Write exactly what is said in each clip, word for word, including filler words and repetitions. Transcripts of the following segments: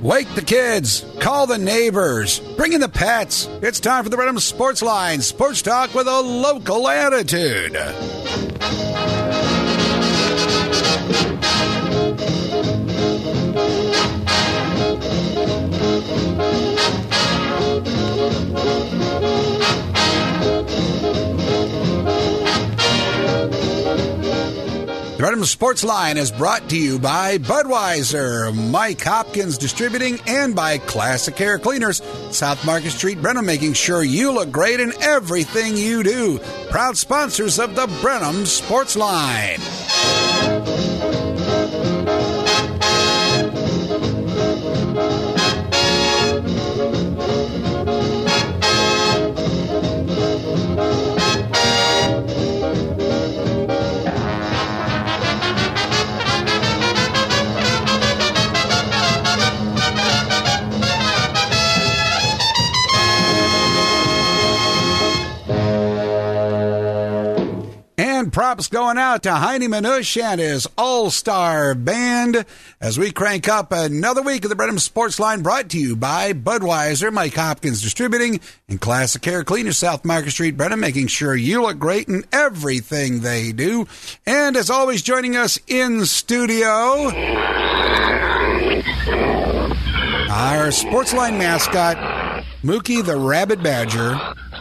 Wake the kids. Call the neighbors. Bring in the pets. It's time for the Brenham Sports Line. Sports talk with a local attitude. The Brenham Sports Line is brought to you by Budweiser, Mike Hopkins Distributing, and by Classic Air Cleaners. South Market Street, Brenham, making sure you look great in everything you do. Proud sponsors of the Brenham Sports Line. Props going out to Heine Manush and his all-star band as we crank up another week of the Brenham Sports Line, brought to you by Budweiser, Mike Hopkins Distributing, and Classic Air Cleaners, South Market Street, Brenham, making sure you look great in everything they do. And as always, joining us in studio, our Sports Line mascot, Mookie the Rabid Badger.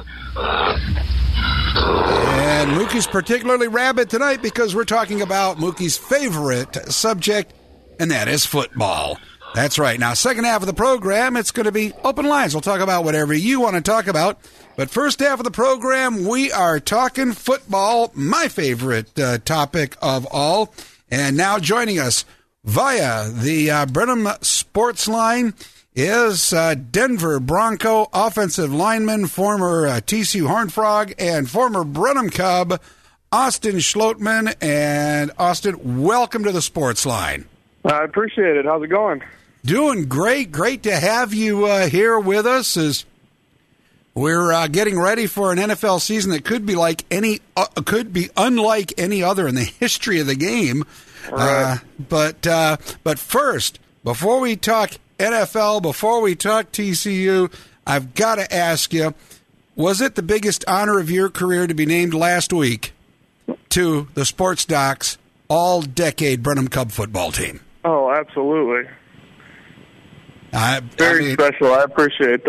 And Mookie's particularly rabid tonight because we're talking about Mookie's favorite subject, and that is football. That's right. Now, second half of the program, it's going to be open lines. We'll talk about whatever you want to talk about. But first half of the program, we are talking football, my favorite uh, topic of all. And now joining us via the uh, Brenham Sports Line is uh, Denver Bronco offensive lineman, former uh, T C U Horned Frog, and former Brenham Cub, Austin Schlotman. And Austin, welcome to the Sports Line. I appreciate it. How's it going? Doing great. Great to have you uh, here with us as we're uh, getting ready for an N F L season that could be like any, uh, could be unlike any other in the history of the game. Right. Uh, but uh, but first, before we talk N F L, before we talk T C U, I've got to ask you, was it the biggest honor of your career to be named last week to the Sports Docs all-decade Brenham Cub football team? Oh, absolutely. I, Very I mean, special. I appreciate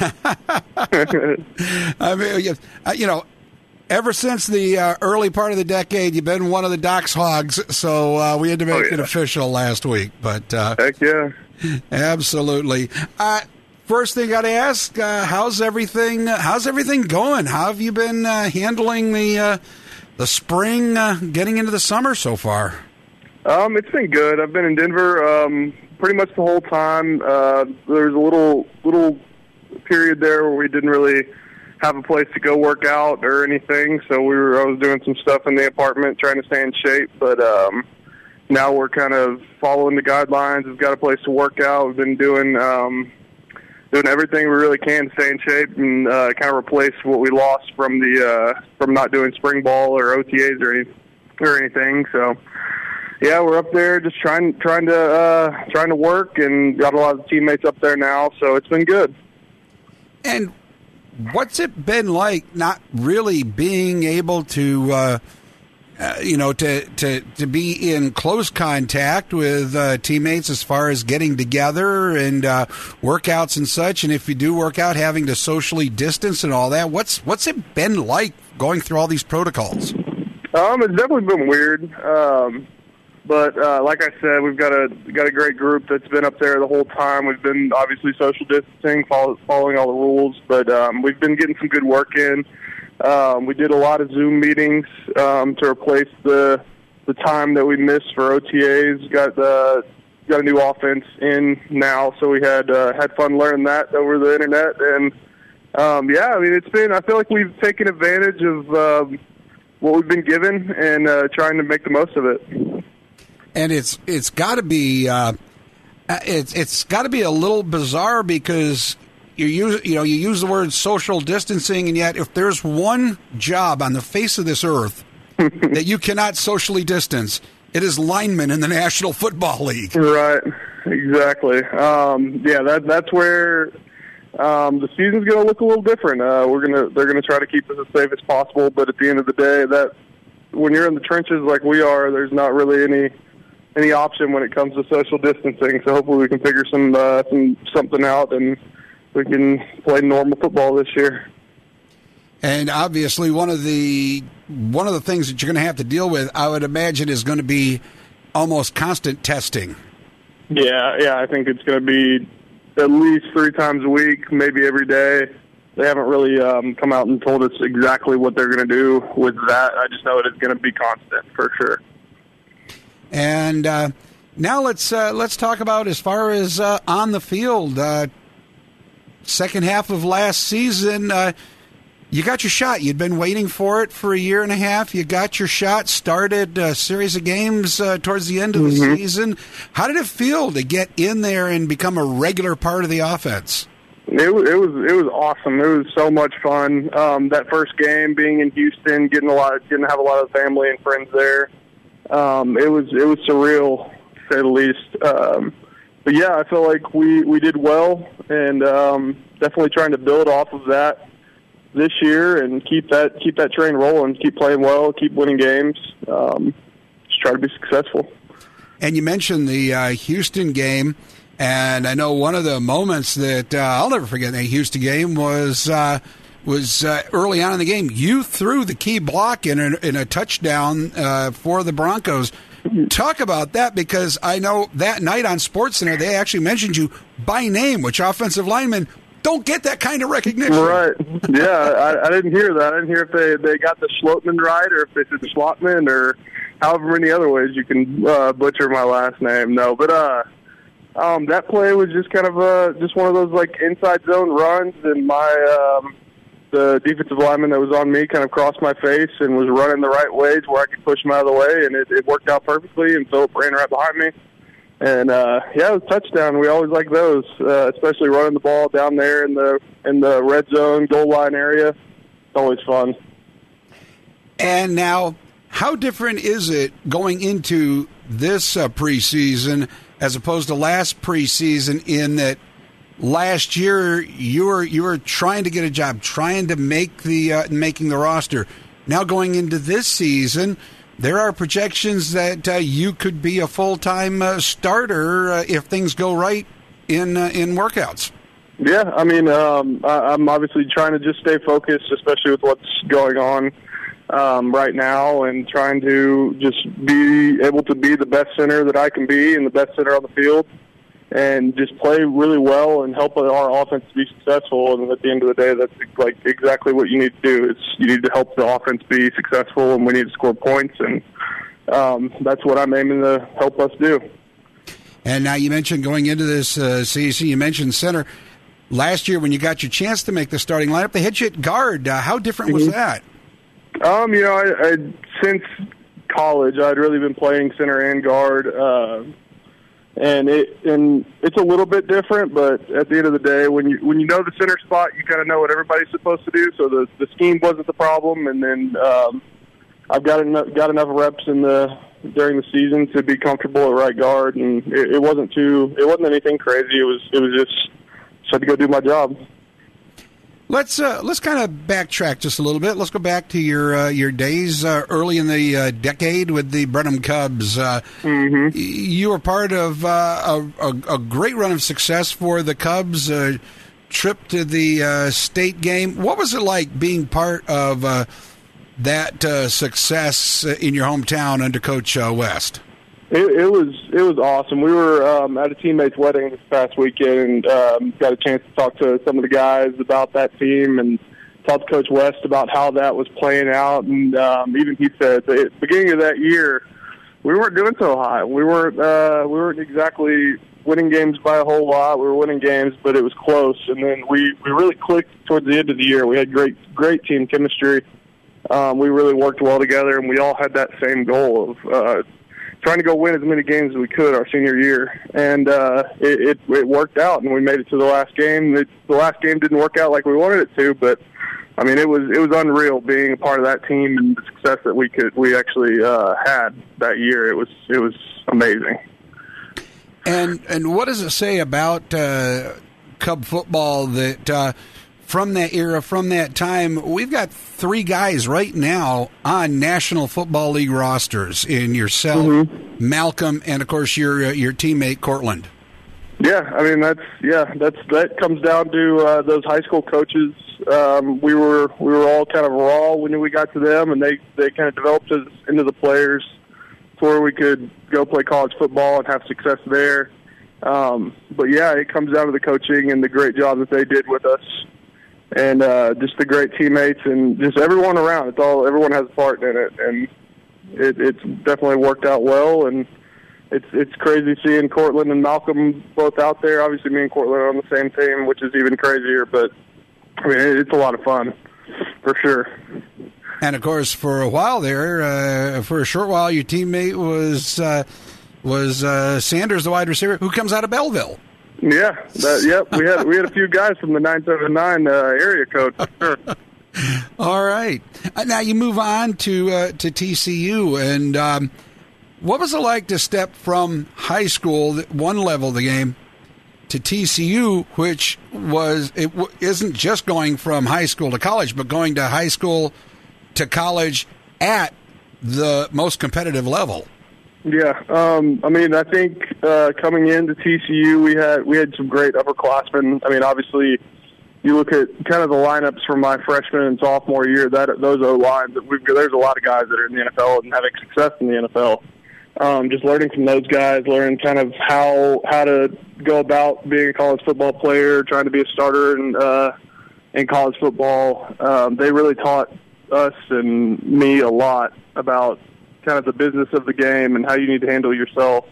that. I mean, you know, ever since the uh, early part of the decade, you've been one of the Docs Hogs, so uh, we had to make oh, yeah. it official last week. But uh, Heck yeah. Absolutely. Uh, first thing I got to ask: uh, How's everything? Uh, how's everything going? How have you been uh, handling the uh, the spring, uh, getting into the summer so far? Um, it's been good. I've been in Denver um, pretty much the whole time. Uh, there was a little little period there where we didn't really have a place to go work out or anything, so we were. I was doing some stuff in the apartment, trying to stay in shape, but. Um, Now we're kind of following the guidelines. We've got a place to work out. We've been doing um, doing everything we really can to stay in shape and uh, kind of replace what we lost from the uh, from not doing spring ball or O T As or any, or anything. So yeah, we're up there just trying trying to uh, trying to work, and got a lot of teammates up there now. So it's been good. And what's it been like not really being able to? Uh Uh, you know, to, to, to be in close contact with uh, teammates as far as getting together and uh, workouts and such, and if you do work out, having to socially distance and all that. What's what's it been like going through all these protocols? Um, it's definitely been weird, um, but uh, like I said, we've got a got a great group that's been up there the whole time. We've been obviously social distancing, follow, following all the rules, but um, we've been getting some good work in. Um, we did a lot of Zoom meetings um, to replace the the time that we missed for O T As. Got the got a new offense in now, so we had uh, had fun learning that over the internet. And um, yeah, I mean, it's been. I feel like we've taken advantage of um, what we've been given and uh, trying to make the most of it. And it's it's got to be uh, it's it's got to be a little bizarre because. You use, you know, you use the word social distancing, and yet if there's one job on the face of this earth that you cannot socially distance, it is linemen in the National Football League. Right. exactly. Um, yeah, that that's where um, the season's going to look a little different. Uh, we're gonna they're going to try to keep us as safe as possible, but at the end of the day, that when you're in the trenches like we are, there's not really any any option when it comes to social distancing. So hopefully we can figure some uh, some something out and we can play normal football this year. And obviously, one of the one of the things that you're going to have to deal with, I would imagine, is going to be almost constant testing. Yeah, yeah, I think it's going to be at least three times a week, maybe every day. They haven't really um, come out and told us exactly what they're going to do with that. I just know it is going to be constant for sure. And uh, now let's uh, let's talk about as far as uh, on the field. Uh, second half of last season, uh, you got your shot. You'd been waiting for it for a year and a half. You got your shot, started a series of games uh, towards the end of the mm-hmm. season. How did it feel to get in there and become a regular part of the offense? It was it was it was awesome. It was so much fun. Um, that first game, being in Houston, getting a lot, getting to have a lot of family and friends there. Um, it was it was surreal, to say the least. Um, but yeah, I feel like we, we did well, and um, definitely trying to build off of that this year and keep that keep that train rolling, keep playing well, keep winning games, um, just try to be successful. And you mentioned the uh, Houston game, and I know one of the moments that uh, I'll never forget in the Houston game was. Uh, was uh, early on in the game. You threw the key block in a, in a touchdown uh, for the Broncos. Talk about that, because I know that night on SportsCenter they actually mentioned you by name, which offensive linemen don't get that kind of recognition. Right. Yeah, I, I didn't hear that. I didn't hear if they, they got the Schlotman right or if they said Schlotman or however many other ways you can uh, butcher my last name. No, but uh, um, that play was just kind of uh, just one of those like inside zone runs, and my um, the defensive lineman that was on me kind of crossed my face and was running the right ways where I could push him out of the way, and it, it worked out perfectly, and Philip ran right behind me. And, uh, yeah, it was a touchdown. We always like those, uh, especially running the ball down there in the in the red zone, goal line area. It's always fun. And now, how different is it going into this uh, preseason as opposed to last preseason in that last year, you were you were trying to get a job, trying to make the uh, making the roster. Now going into this season, there are projections that uh, you could be a full time uh, starter uh, if things go right in uh, in workouts. Yeah, I mean, um, I, I'm obviously trying to just stay focused, especially with what's going on um, right now, and trying to just be able to be the best center that I can be and the best center on the field. And just play really well and help our offense be successful. And at the end of the day, that's like exactly what you need to do. It's you need to help the offense be successful, and we need to score points. And um, that's what I'm aiming to help us do. And now you mentioned going into this uh, season, you mentioned center. Last year, when you got your chance to make the starting lineup, they hit you at guard. Uh, how different was mm-hmm. that? Um, you know, I, I since college, I'd really been playing center and guard. Uh, And it and it's a little bit different, but at the end of the day, when you when you know the center spot, you kind of know what everybody's supposed to do. So the the scheme wasn't the problem, and then um, I've got enough got enough reps in the during the season to be comfortable at right guard, and it, it wasn't too it wasn't anything crazy. It was it was just just had to go do my job. Let's uh, let's kind of backtrack just a little bit. Let's go back to your uh, your days uh, early in the uh, decade with the Brenham Cubs. Uh, mm-hmm. You were part of uh, a, a, a great run of success for the Cubs. A trip to the uh, state game. What was it like being part of uh, that uh, success in your hometown under Coach uh, West? It, it was it was awesome. We were um, at a teammate's wedding this past weekend, and um, got a chance to talk to some of the guys about that team, and talk to Coach West about how that was playing out. And um, even he said at the beginning of that year, we weren't doing so hot. We weren't uh, we weren't exactly winning games by a whole lot. We were winning games, but it was close. And then we, we really clicked towards the end of the year. We had great great team chemistry. Um, we really worked well together, and we all had that same goal of uh, trying to go win as many games as we could our senior year. And uh, it, it, it worked out, and we made it to the last game. It, the last game didn't work out like we wanted it to, but I mean, it was it was unreal being a part of that team and the success that we could we actually uh, had that year. It was it was amazing. And and what does it say about uh, Cub football that uh, from that era, from that time, we've got three guys right now on National Football League rosters in yourself, mm-hmm. Malcolm, and of course your uh, your teammate Cortland. Yeah, I mean that's yeah that's that comes down to uh, those high school coaches. Um, we were we were all kind of raw when we got to them, and they they kind of developed us into the players to where we could go play college football and have success there. Um, but yeah, it comes down to the coaching and the great job that they did with us, and uh, just the great teammates and just everyone around. It's all everyone has a part in it, and it, it's definitely worked out well. And it's it's crazy seeing Cortland and Malcolm both out there. Obviously, me and Cortland are on the same team, which is even crazier. But I mean, it, it's a lot of fun for sure. And of course, for a while there, uh, for a short while, your teammate was uh, was uh, Sanders, the wide receiver, who comes out of Belleville. Yeah, that, yep. We had we had a few guys from the nine seven nine uh, area code for sure. All right. Uh, now you move on to uh, to T C U, and um, what was it like to step from high school, one level of the game, to T C U, which was it w- isn't just going from high school to college, but going to high school to college at the most competitive level? Yeah, um, I mean, I think uh, coming into T C U, we had we had some great upperclassmen. I mean, obviously, you look at kind of the lineups from my freshman and sophomore year. That those O lines, we've there's a lot of guys that are in the N F L and having success in the N F L. Um, just learning from those guys, learning kind of how how to go about being a college football player, trying to be a starter in uh, in college football. Um, they really taught us and me a lot about kind of the business of the game and how you need to handle yourself.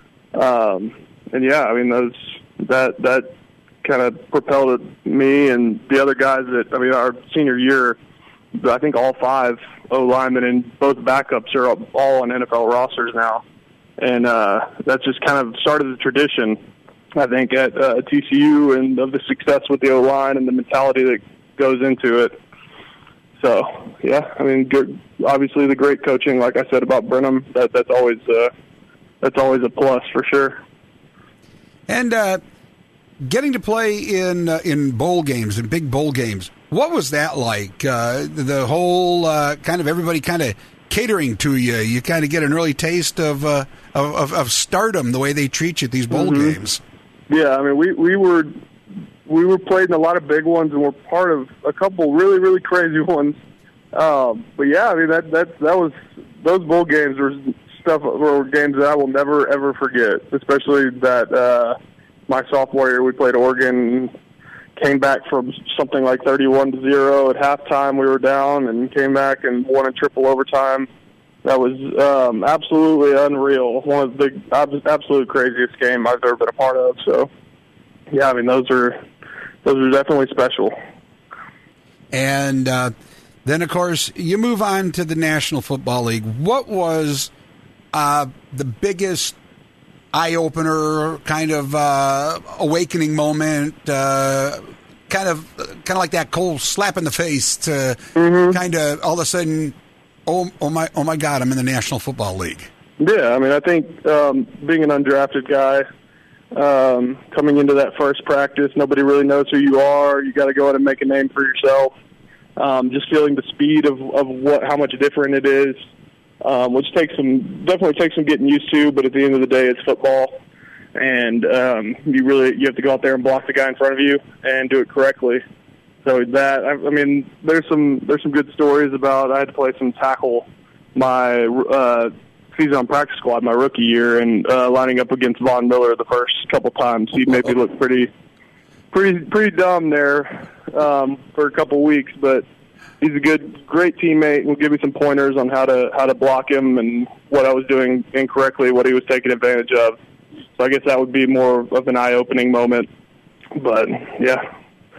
Um, and yeah, I mean, those, that, that kind of propelled me and the other guys that, I mean, our senior year, I think all five O linemen and both backups are all on N F L rosters now. And, uh, that's just kind of started the tradition, I think, at uh, T C U, and of the success with the O line and the mentality that goes into it. So, yeah, I mean, good, obviously the great coaching, like I said about Brenham, that, that's always uh, that's always a plus for sure. And uh, getting to play in uh, in bowl games, in big bowl games, what was that like? Uh, the whole uh, kind of everybody kind of catering to you. You kind of get an early taste of, uh, of of stardom, the way they treat you at these bowl mm-hmm. games. Yeah, I mean, we, we were... We were played in a lot of big ones, and we're part of a couple really, really crazy ones. Um, but yeah, I mean that that that was those bowl games were stuff were games that I will never ever forget. Especially that uh, my sophomore year we played Oregon, came back from something like thirty-one to zero at halftime. We were down and came back and won in triple overtime. That was um, absolutely unreal. One of the absolute craziest game I've ever been a part of. So yeah, I mean those are. Those are definitely special. And uh, then, of course, you move on to the National Football League. What was uh, the biggest eye-opener, kind of uh, awakening moment, uh, kind of kind of like that cold slap in the face to mm-hmm. kind of all of a sudden, oh, oh, my, oh my God, I'm in the National Football League? Yeah, I mean, I think um, being an undrafted guy, Um, coming into that first practice, nobody really knows who you are. You got to go out and make a name for yourself. Um, just feeling the speed of, of what how much different it is, um, which takes some definitely takes some getting used to. But at the end of the day, it's football, and um, you really you have to go out there and block the guy in front of you and do it correctly. So that I, I mean, there's some there's some good stories about. I had to play some tackle my. Uh, season on practice squad my rookie year, and uh, lining up against Von Miller the first couple times. He made me look pretty, pretty, pretty dumb there um, for a couple weeks, but he's a good, great teammate, and will give me some pointers on how to how to block him and what I was doing incorrectly, what he was taking advantage of. So I guess that would be more of an eye-opening moment. But yeah.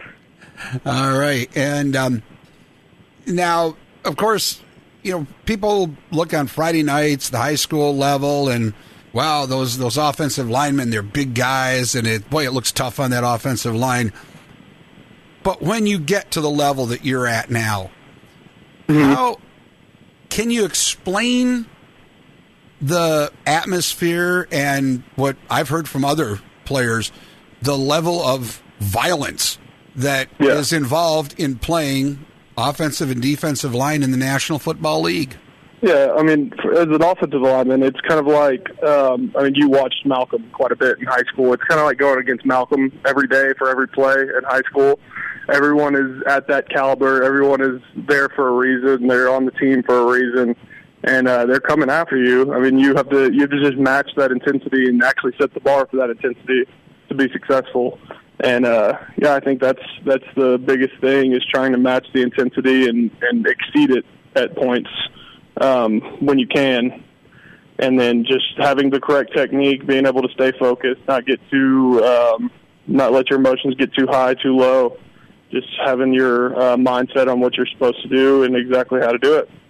All right, and um, now, of course, you know, people look on Friday nights, the high school level, and wow, those those offensive linemen, they're big guys, and it boy, it looks tough on that offensive line. But when you get to the level that you're at now, mm-hmm. how can you explain the atmosphere and what I've heard from other players, the level of violence that yeah. is involved in playing offensive and defensive line in the National Football League. Yeah, I mean, as an offensive lineman, it's kind of like, um, I mean, you watched Malcolm quite a bit in high school. It's kind of like going against Malcolm every day for every play in high school. Everyone is at that caliber. Everyone is there for a reason. They're on the team for a reason. And uh, they're coming after you. I mean, you have to you have to just match that intensity and actually set the bar for that intensity to be successful. And uh, yeah, I think that's that's the biggest thing, is trying to match the intensity and, and exceed it at points um, when you can. And then just having the correct technique, being able to stay focused, not get too, um, not let your emotions get too high, too low. Just having your uh, mindset on what you're supposed to do and exactly how to do it.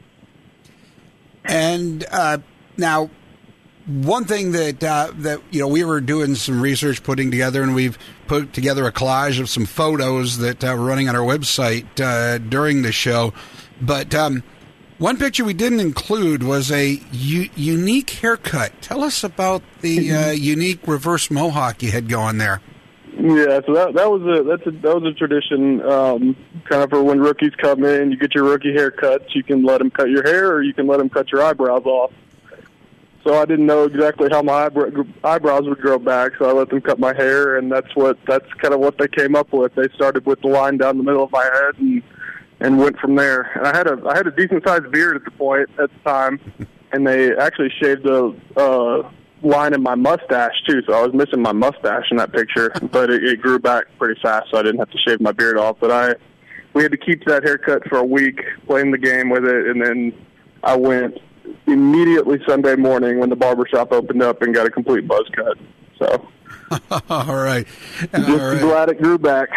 And uh, now, one thing that uh, that you know, we were doing some research, putting together, and we've put together a collage of some photos that uh, we're running on our website uh, during the show. But um, one picture we didn't include was a u- unique haircut. Tell us about the uh, unique reverse mohawk you had going there. Yeah, so that that was a that's a that was a tradition, um, kind of for when rookies come in. You get your rookie haircuts. You can let them cut your hair, or you can let them cut your eyebrows off. So I didn't know exactly how my eyebrow, eyebrows would grow back, so I let them cut my hair, and that's what that's kind of what they came up with. They started with the line down the middle of my head, and and went from there. And I had a I had a decent sized beard at the point at the time, and they actually shaved a. Uh, line in my mustache too, so I was missing my mustache in that picture, but it, it grew back pretty fast, so I didn't have to shave my beard off. But I, we had to keep that haircut for a week, playing the game with it, and then I went immediately Sunday morning when the barbershop opened up and got a complete buzz cut. So, all right, all just right. glad it grew back.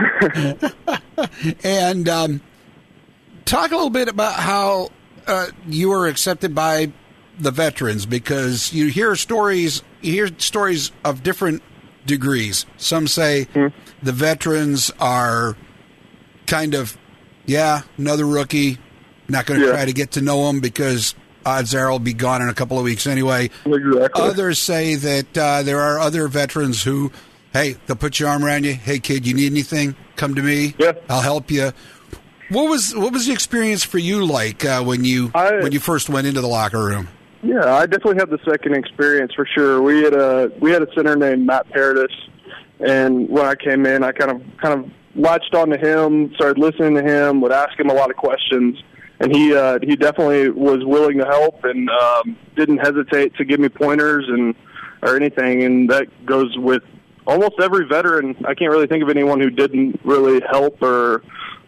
And um, talk a little bit about how uh, you were accepted by the veterans, because you hear stories you hear stories of different degrees. Some say mm-hmm. the veterans are kind of, yeah, another rookie, not going to yeah. try to get to know him because odds are he'll be gone in a couple of weeks anyway. Exactly. Others say that uh, there are other veterans who, hey, they'll put your arm around you. Hey, kid, you need anything? Come to me. Yeah. I'll help you. What was what was the experience for you like uh, when you I, when you first went into the locker room? Yeah, I definitely had the second experience for sure. We had a we had a center named Matt Paradis, and when I came in, I kind of kind of latched onto him, started listening to him, would ask him a lot of questions, and he uh, he definitely was willing to help and um, didn't hesitate to give me pointers and or anything. And that goes with almost every veteran. I can't really think of anyone who didn't really help or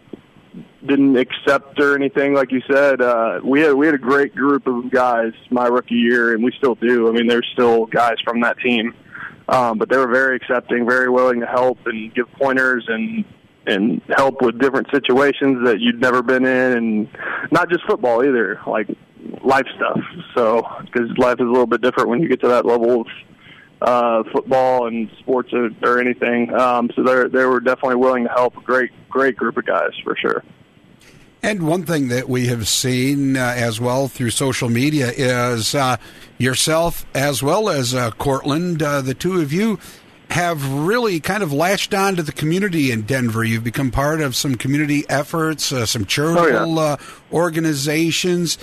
didn't accept or anything. Like you said, uh, we had we had a great group of guys my rookie year, and we still do. I mean, there's still guys from that team, um, but they were very accepting, very willing to help and give pointers and and help with different situations that you'd never been in, and not just football either, like life stuff. So, because life is a little bit different when you get to that level of uh, football and sports or, or anything. Um, so they they were definitely willing to help. A great great group of guys for sure. And one thing that we have seen uh, as well through social media is uh, yourself as well as uh, Cortland, uh, the two of you have really kind of latched on to the community in Denver. You've become part of some community efforts, uh, some charitable oh, yeah. uh, organizations.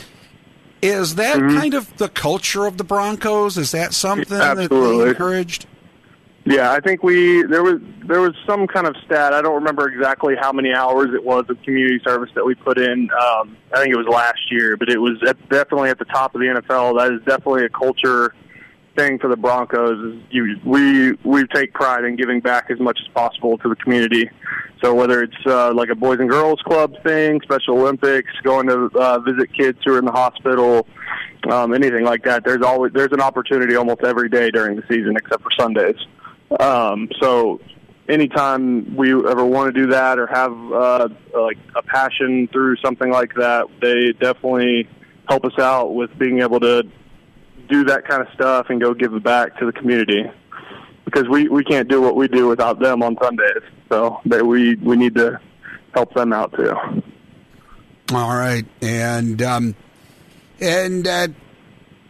Is that mm-hmm. kind of the culture of the Broncos? Is that something Absolutely. that they encouraged? Yeah, I think we there was there was some kind of stat. I don't remember exactly how many hours it was of community service that we put in. Um, I think it was last year, but it was at, definitely at the top of the N F L. That is definitely a culture thing for the Broncos. Is you, we we take pride in giving back as much as possible to the community. So whether it's uh, like a Boys and Girls Club thing, Special Olympics, going to uh, visit kids who are in the hospital, um, anything like that, there's always there's an opportunity almost every day during the season except for Sundays. Um, so anytime we ever want to do that or have uh, like a passion through something like that, they definitely help us out with being able to do that kind of stuff and go give it back to the community, because we, we can't do what we do without them on Sundays. So they, we, we need to help them out too. All right. And, um, and, uh,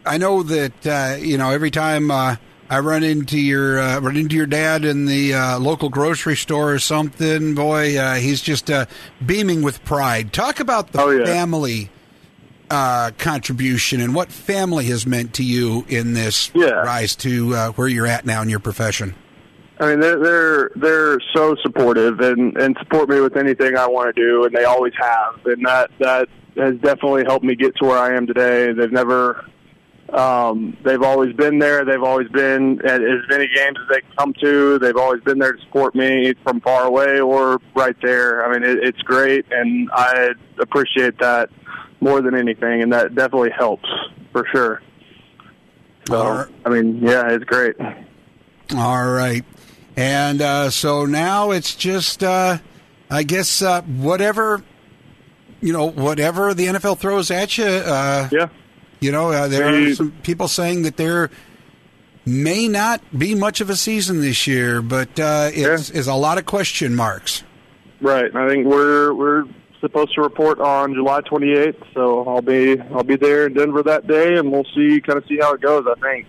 I know that uh, you know every time uh, I run into your uh, run into your dad in the uh, local grocery store or something, boy, uh, he's just uh, beaming with pride. Talk about the oh, yeah. family uh, contribution and what family has meant to you in this yeah. rise to uh, where you're at now in your profession. I mean, they're they're they're so supportive and, and support me with anything I want to do, and they always have, and that that has definitely helped me get to where I am today. They've never, um, they've always been there. They've always been at as many games as they come to. They've always been there to support me from far away or right there. I mean, it, it's great, and I appreciate that more than anything, and that definitely helps for sure. So, right. I mean, yeah, it's great. All right. And uh, so now it's just, uh, I guess, uh, whatever, you know, whatever the N F L throws at you. Uh, yeah. You know, uh, there hey. are some people saying that there may not be much of a season this year, but uh, it's, yeah. it's a lot of question marks. Right. I think we're we're supposed to report on July twenty-eighth, so I'll be I'll be there in Denver that day, and we'll see kind of see how it goes. I think.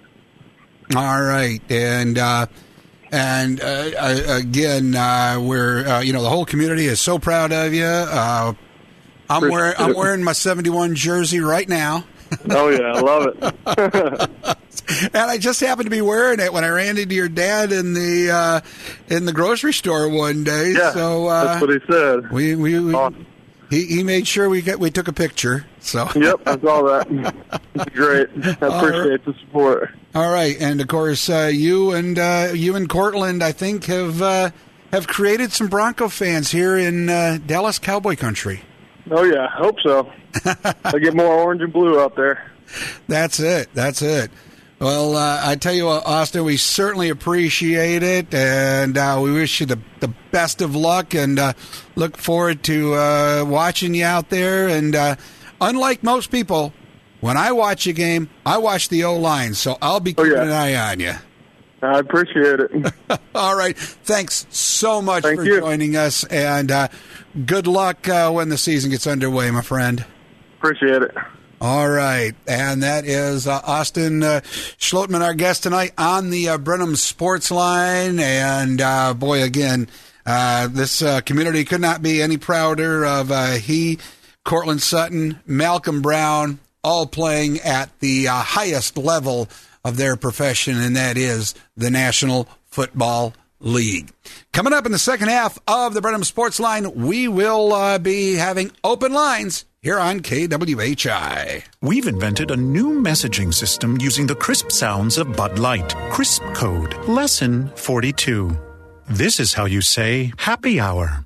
All right, and. Uh, And uh, again, uh, we're uh, you know the whole community is so proud of you. Uh, I'm wearing I'm wearing my seventy-one jersey right now. Oh yeah, I love it. And I just happened to be wearing it when I ran into your dad in the uh, in the grocery store one day. Yeah, so uh, that's what he said. We we, we awesome. he he made sure we get we took a picture. So yep, I saw that. It's great. I appreciate right. the support. All right, and of course, uh, you and uh, you and Cortland, I think, have uh, have created some Bronco fans here in uh, Dallas Cowboy country. Oh yeah, I hope so. I get more orange and blue out there. That's it. That's it. Well, uh, I tell you what, Austin, we certainly appreciate it, and uh, we wish you the, the best of luck, and uh, look forward to uh, watching you out there. And uh, unlike most people, when I watch a game, I watch the O-line, so I'll be keeping oh, yeah. an eye on you. I appreciate it. All right. Thanks so much Thank for you. joining us, and uh, good luck uh, when the season gets underway, my friend. Appreciate it. All right, and that is uh, Austin uh, Schlottman, our guest tonight on the uh, Brenham Sports Line. And, uh, boy, again, uh, this uh, community could not be any prouder of uh, he, Cortland Sutton, Malcolm Brown, all playing at the uh, highest level of their profession, and that is the National Football League. Coming up in the second half of the Brenham Sports Line, we will uh, be having open lines here on K W H I. We've invented a new messaging system using the crisp sounds of Bud Light. Crisp Code. Lesson forty-two. This is how you say happy hour.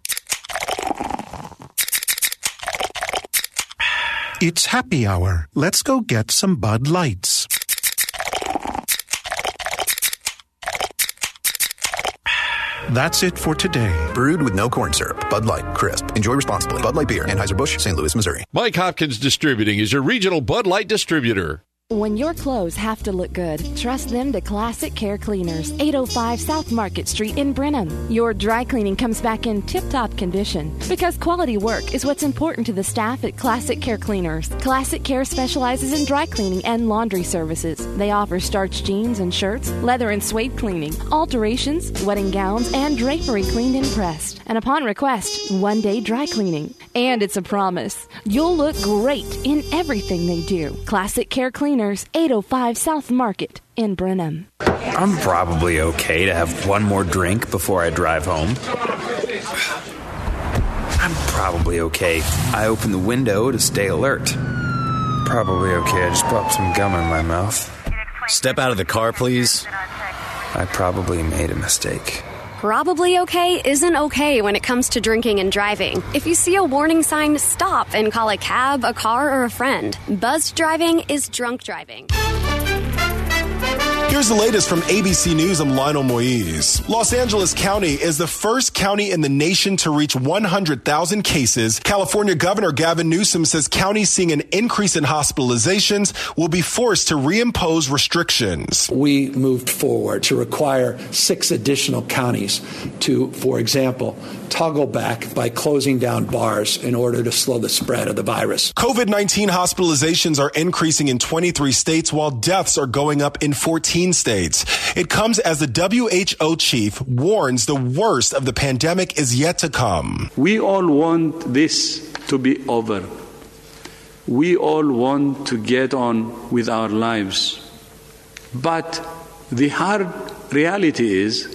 It's happy hour. Let's go get some Bud Lights. That's it for today. Brewed with no corn syrup. Bud Light. Crisp. Enjoy responsibly. Bud Light Beer. Anheuser-Busch. Saint Louis, Missouri. Mike Hopkins Distributing is your regional Bud Light distributor. When your clothes have to look good, trust them to Classic Care Cleaners, eight oh five South Market Street in Brenham. Your dry cleaning comes back in tip-top condition because quality work is what's important to the staff at Classic Care Cleaners. Classic Care specializes in dry cleaning and laundry services. They offer starched jeans and shirts, leather and suede cleaning, alterations, wedding gowns, and drapery cleaned and pressed. And upon request, one-day dry cleaning. And it's a promise. You'll look great in everything they do. Classic Care Cleaners, eight oh five South Market in Brenham. I'm probably okay to have one more drink before I drive home. I'm probably okay. I open the window to stay alert. Probably okay. I just popped some gum in my mouth. Step out of the car, please. I probably made a mistake. Probably okay isn't okay when it comes to drinking and driving. If you see a warning sign, stop and call a cab, a car, or a friend. Buzzed driving is drunk driving. Here's the latest from A B C News. I'm Lionel Moise. Los Angeles County is the first county in the nation to reach one hundred thousand cases. California Governor Gavin Newsom says counties seeing an increase in hospitalizations will be forced to reimpose restrictions. We moved forward to require six additional counties to, for example, toggle back by closing down bars in order to slow the spread of the virus. COVID nineteen hospitalizations are increasing in twenty-three states while deaths are going up in fourteen states. It comes as the W H O chief warns the worst of the pandemic is yet to come. We all want this to be over. We all want to get on with our lives. But the hard reality is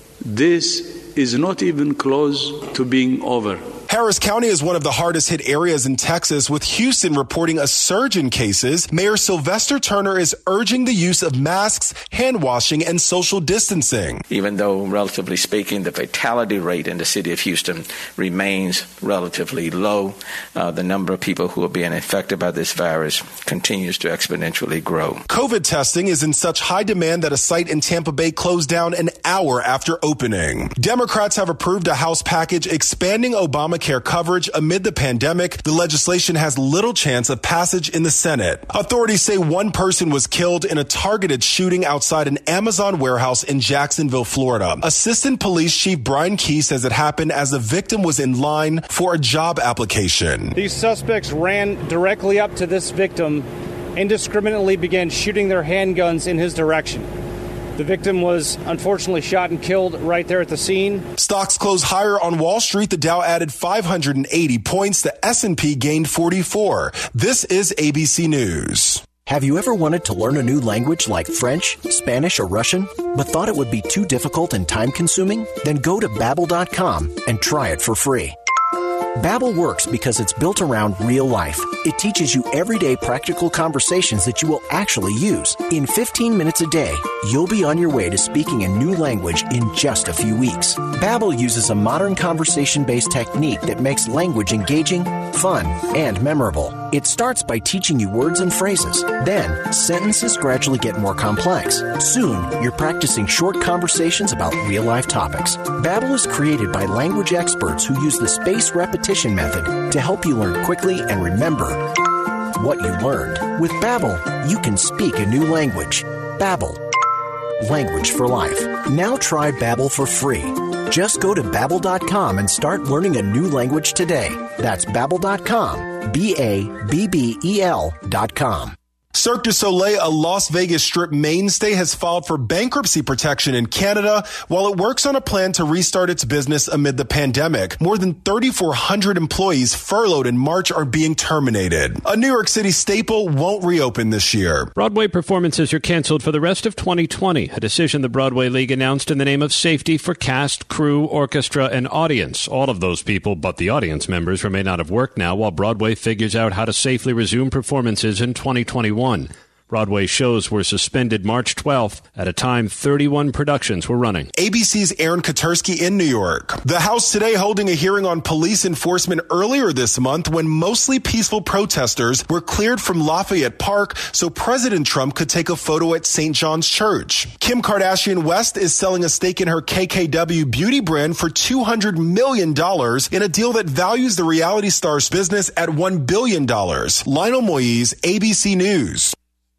this is not even close to being over. Harris County is one of the hardest hit areas in Texas, with Houston reporting a surge in cases. Mayor Sylvester Turner is urging the use of masks, hand washing, and social distancing. Even though, relatively speaking, the fatality rate in the city of Houston remains relatively low, uh, the number of people who are being infected by this virus continues to exponentially grow. COVID testing is in such high demand that a site in Tampa Bay closed down an hour after opening. Democrats have approved a House package expanding Obama care coverage amid the pandemic. The legislation has little chance of passage in the Senate. Authorities say one person was killed in a targeted shooting outside an Amazon warehouse in Jacksonville, Florida. Assistant Police Chief Brian Key says it happened as the victim was in line for a job application. These suspects ran directly up to this victim, indiscriminately began shooting their handguns in his direction. The victim was unfortunately shot and killed right there at the scene. Stocks closed higher on Wall Street. The Dow added five hundred eighty points. The S and P gained forty-four. This is A B C News. Have you ever wanted to learn a new language like French, Spanish, or Russian, but thought it would be too difficult and time-consuming? Then go to Babbel dot com and try it for free. Babbel works because it's built around real life. It teaches you everyday practical conversations that you will actually use. In fifteen minutes a day, you'll be on your way to speaking a new language in just a few weeks. Babbel uses a modern conversation-based technique that makes language engaging, fun, and memorable. It starts by teaching you words and phrases. Then, sentences gradually get more complex. Soon, you're practicing short conversations about real-life topics. Babbel is created by language experts who use the spaced repetition method to help you learn quickly and remember what you learned. With Babbel, you can speak a new language. Babbel, language for life. Now try Babbel for free. Just go to Babbel dot com and start learning a new language today. That's Babbel dot com, B A B B E L dot com. Cirque du Soleil, a Las Vegas Strip mainstay, has filed for bankruptcy protection in Canada while it works on a plan to restart its business amid the pandemic. More than thirty-four hundred employees furloughed in March are being terminated. A New York City staple won't reopen this year. Broadway performances are canceled for the rest of twenty twenty, a decision the Broadway League announced in the name of safety for cast, crew, orchestra, and audience. All of those people, but the audience members, remain out of work now while Broadway figures out how to safely resume performances in twenty twenty-one. Broadway shows were suspended March twelfth. At a time, thirty-one productions were running. A B C's Aaron Katursky in New York. The House today holding a hearing on police enforcement earlier this month when mostly peaceful protesters were cleared from Lafayette Park so President Trump could take a photo at Saint John's Church. Kim Kardashian West is selling a stake in her K K W beauty brand for two hundred million dollars in a deal that values the reality star's business at one billion dollars. Lionel Moise, A B C News.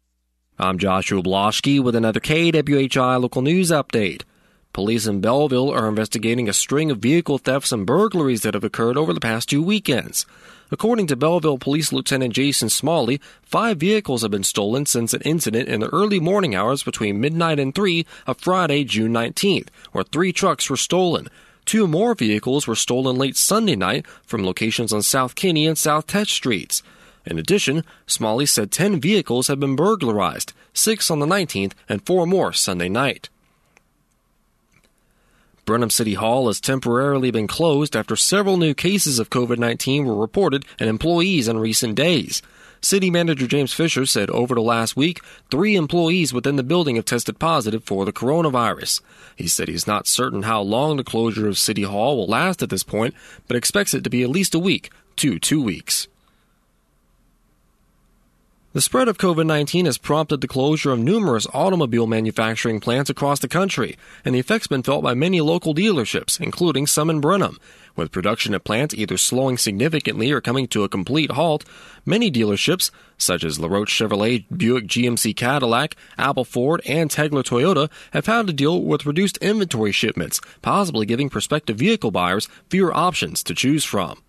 I'm Joshua Bloschke with another K W H I local news update. Police in Belleville are investigating a string of vehicle thefts and burglaries that have occurred over the past two weekends. According to Belleville Police Lieutenant Jason Smalley, five vehicles have been stolen since an incident in the early morning hours between midnight and three of Friday, June nineteenth, where three trucks were stolen. Two more vehicles were stolen late Sunday night from locations on South Kinney and South Tetch Streets. In addition, Smalley said ten vehicles have been burglarized, six on the nineteenth and four more Sunday night. Brenham City Hall has temporarily been closed after several new cases of COVID nineteen were reported and employees in recent days. City Manager James Fisher said over the last week, three employees within the building have tested positive for the coronavirus. He said he's not certain how long the closure of City Hall will last at this point, but expects it to be at least a week to two weeks. The spread of COVID nineteen has prompted the closure of numerous automobile manufacturing plants across the country, and the effect's been felt by many local dealerships, including some in Brenham. With production at plants either slowing significantly or coming to a complete halt, many dealerships, such as LaRoche Chevrolet, Buick G M C Cadillac, Apple Ford, and Tegler Toyota, have had to deal with reduced inventory shipments, possibly giving prospective vehicle buyers fewer options to choose from.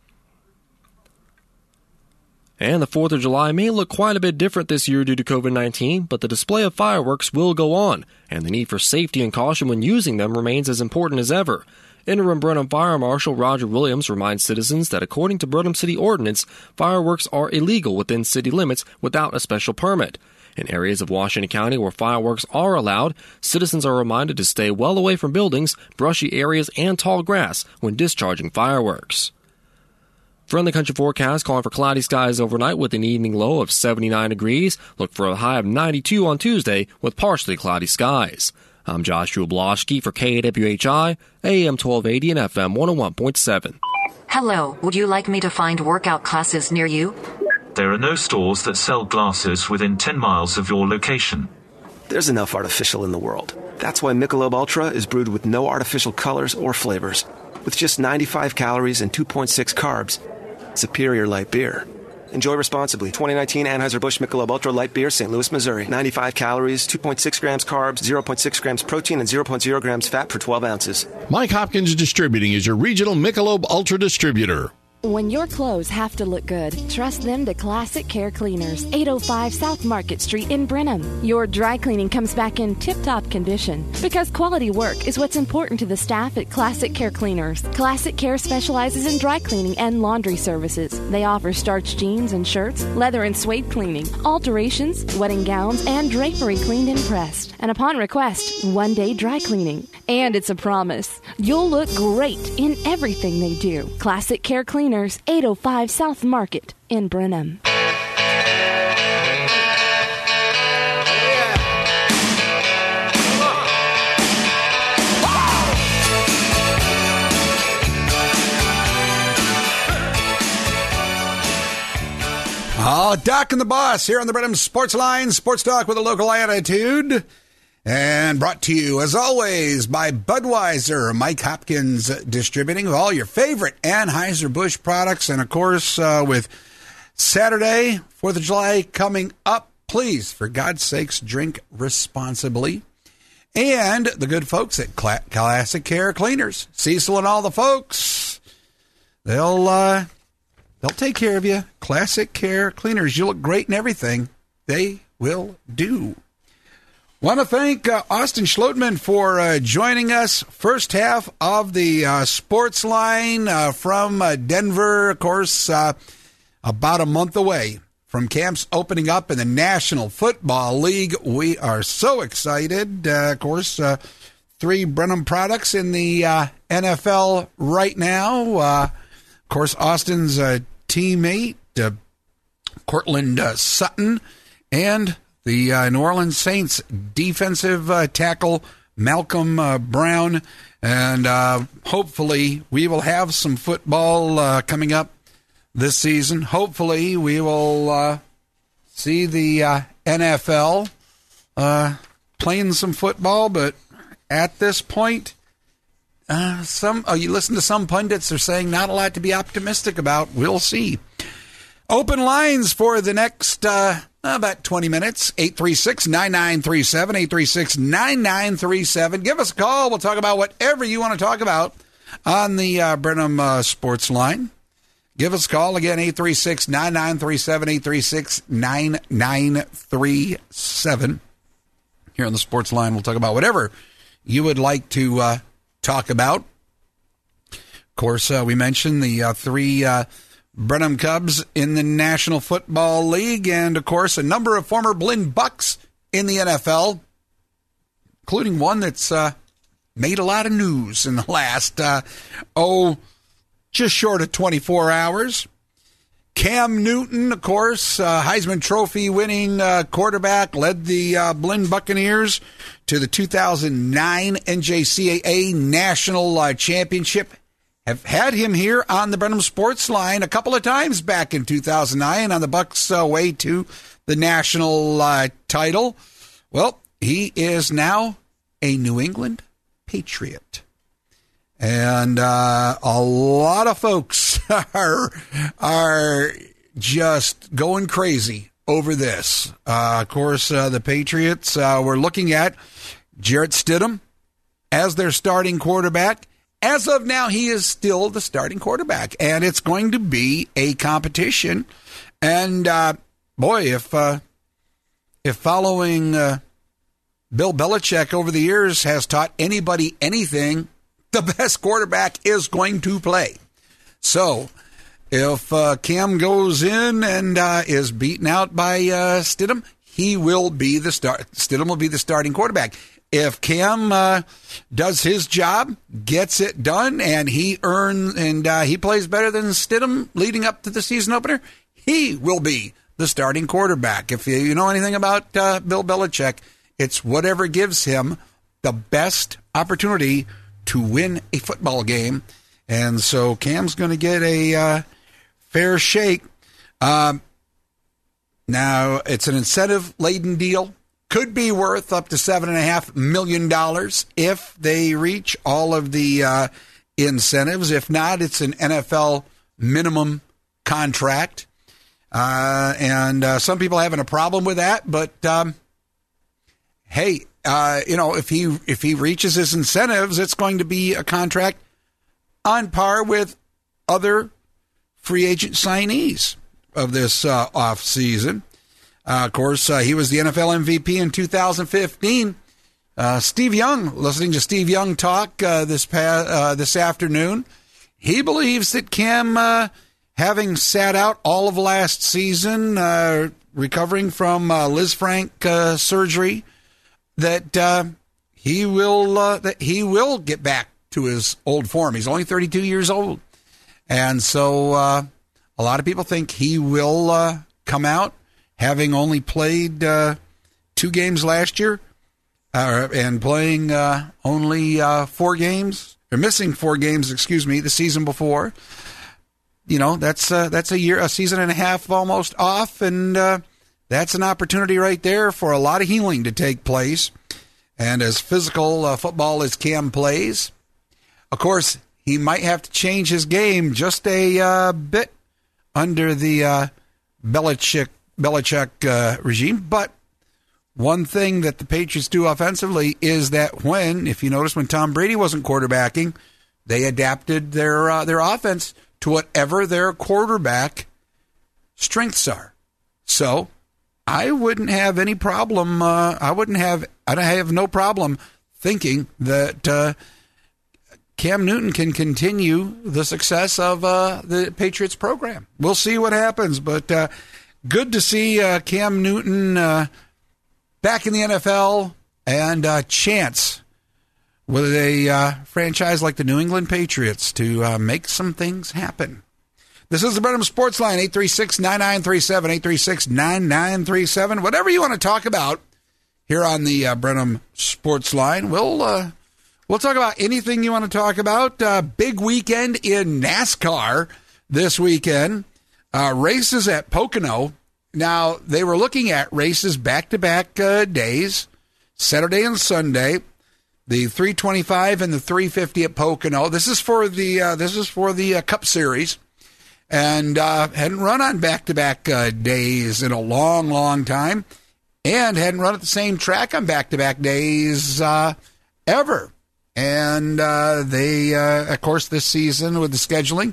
And the fourth of July may look quite a bit different this year due to COVID nineteen, but the display of fireworks will go on, and the need for safety and caution when using them remains as important as ever. Interim Brenham Fire Marshal Roger Williams reminds citizens that according to Brenham City Ordinance, fireworks are illegal within city limits without a special permit. In areas of Washington County where fireworks are allowed, citizens are reminded to stay well away from buildings, brushy areas, and tall grass when discharging fireworks. Friendly country forecast calling for cloudy skies overnight with an evening low of seventy-nine degrees. Look for a high of ninety-two on Tuesday with partially cloudy skies. I'm Joshua Bloschke for K W H I, A M twelve eighty and F M one oh one point seven. Hello, would you like me to find workout classes near you? There are no stores that sell glasses within ten miles of your location. There's enough artificial in the world. That's why Michelob Ultra is brewed with no artificial colors or flavors. With just ninety-five calories and two point six carbs, superior light beer. Enjoy responsibly. twenty nineteen Anheuser-Busch Michelob Ultra Light Beer, Saint Louis, Missouri. ninety-five calories, two point six grams carbs, zero point six grams protein, and zero point zero grams fat per twelve ounces. Mike Hopkins Distributing is your regional Michelob Ultra distributor. When your clothes have to look good, trust them to Classic Care Cleaners, eight oh five South Market Street in Brenham. Your dry cleaning comes back in tip-top condition because quality work is what's important to the staff at Classic Care Cleaners. Classic Care specializes in dry cleaning and laundry services. They offer starched jeans and shirts, leather and suede cleaning, alterations, wedding gowns, and drapery cleaned and pressed. And upon request, one-day dry cleaning. And it's a promise. You'll look great in everything they do. Classic Care Cleaners, eight oh five South Market in Brenham. Oh, Doc and the Boss here on the Brenham Sports Line, Sports Talk with a local attitude. And brought to you, as always, by Budweiser, Mike Hopkins Distributing, of all your favorite Anheuser-Busch products. And, of course, uh, with Saturday, fourth of July coming up, please, for God's sakes, drink responsibly. And the good folks at Cla- Classic Care Cleaners, Cecil and all the folks, they'll, uh, they'll take care of you. Classic Care Cleaners, you look great in everything. They will do. Want to thank uh, Austin Schlotman for uh, joining us. First half of the uh, Sports Line uh, from uh, Denver, of course, uh, about a month away from camps opening up in the National Football League. We are so excited. Uh, of course, uh, three Brenham products in the uh, N F L right now. Uh, of course, Austin's uh, teammate, uh, Cortland uh, Sutton, and the uh, New Orleans Saints defensive uh, tackle, Malcolm uh, Brown. And uh, hopefully we will have some football uh, coming up this season. Hopefully we will uh, see the uh, N F L uh, playing some football. But at this point, uh, some oh, you listen to some pundits, they're saying not a lot to be optimistic about. We'll see. Open lines for the next uh, about twenty minutes. eight three six, nine nine three seven, eight three six, nine nine three seven. Give us a call. We'll talk about whatever you want to talk about on the uh, Brenham uh, Sports Line. Give us a call. Again, eight three six, nine nine three seven, eight three six, nine nine three seven. Here on the Sports Line, we'll talk about whatever you would like to uh, talk about. Of course, uh, we mentioned the uh, three uh, Brenham Cubs in the National Football League, and, of course, a number of former Blinn Bucks in the N F L, including one that's uh, made a lot of news in the last, uh, oh, just short of twenty-four hours. Cam Newton, of course, uh, Heisman Trophy winning uh, quarterback, led the uh, Blinn Buccaneers to the two thousand nine N J C A A National uh, Championship. Have had him here on the Brenham Sports Line a couple of times back in two thousand nine on the Bucks' uh, way to the national uh, title. Well, he is now a New England Patriot. And uh, a lot of folks are, are just going crazy over this. Uh, of course, uh, the Patriots uh, were looking at Jarrett Stidham as their starting quarterback. As of now, he is still the starting quarterback, and it's going to be a competition. And, uh, boy, if uh, if following uh, Bill Belichick over the years has taught anybody anything, the best quarterback is going to play. So if uh, Cam goes in and uh, is beaten out by uh, Stidham, he will be the start. Stidham will be the starting quarterback. If Cam uh, does his job, gets it done, and he earns and uh, he plays better than Stidham leading up to the season opener, he will be the starting quarterback. If you know anything about uh, Bill Belichick, it's whatever gives him the best opportunity to win a football game. And so Cam's going to get a uh, fair shake. Um, now, it's an incentive-laden deal. Could be worth up to seven point five million dollars if they reach all of the uh, incentives. If not, it's an N F L minimum contract. Uh, and uh, some people are having a problem with that. But, um, hey, uh, you know, if he if he reaches his incentives, it's going to be a contract on par with other free agent signees of this uh, offseason. Uh, of course, uh, he was the N F L M V P in two thousand fifteen. Uh, Steve Young, listening to Steve Young talk uh, this past, uh, this afternoon, he believes that Cam, uh, having sat out all of last season, uh, recovering from uh, Liz Frank uh, surgery, that uh, he will uh, that he will get back to his old form. He's only thirty-two years old, and so uh, a lot of people think he will uh, come out, having only played uh, two games last year uh, and playing uh, only uh, four games, or missing four games, excuse me, the season before. You know, that's uh, that's a year, a season and a half almost off, and uh, that's an opportunity right there for a lot of healing to take place. And as physical uh, football as Cam plays, of course, he might have to change his game just a uh, bit under the uh, Belichick Belichick uh, regime. But one thing that the Patriots do offensively is that when, if you notice, when Tom Brady wasn't quarterbacking, they adapted their uh, their offense to whatever their quarterback strengths are. So I wouldn't have any problem. Uh, I wouldn't have. I have no problem thinking that uh, Cam Newton can continue the success of uh, the Patriots program. We'll see what happens, but. Uh, Good to see uh, Cam Newton uh, back in the N F L and uh, chance with a uh, franchise like the New England Patriots to uh, make some things happen. This is the Brenham Sports Line, eight three six, nine nine three seven, eight three six, nine nine three seven. Whatever you want to talk about here on the uh, Brenham Sports Line, we'll, uh, we'll talk about anything you want to talk about. Uh, big weekend in NASCAR this weekend. Uh, races at Pocono. Now, they were looking at races back-to-back uh, days, Saturday and Sunday, the three twenty-five and the three fifty at Pocono. This is for the uh, this is for the uh, Cup Series, and uh, hadn't run on back-to-back uh, days in a long, long time, and hadn't run at the same track on back-to-back days uh, ever. And uh, they, uh, of course, this season with the scheduling,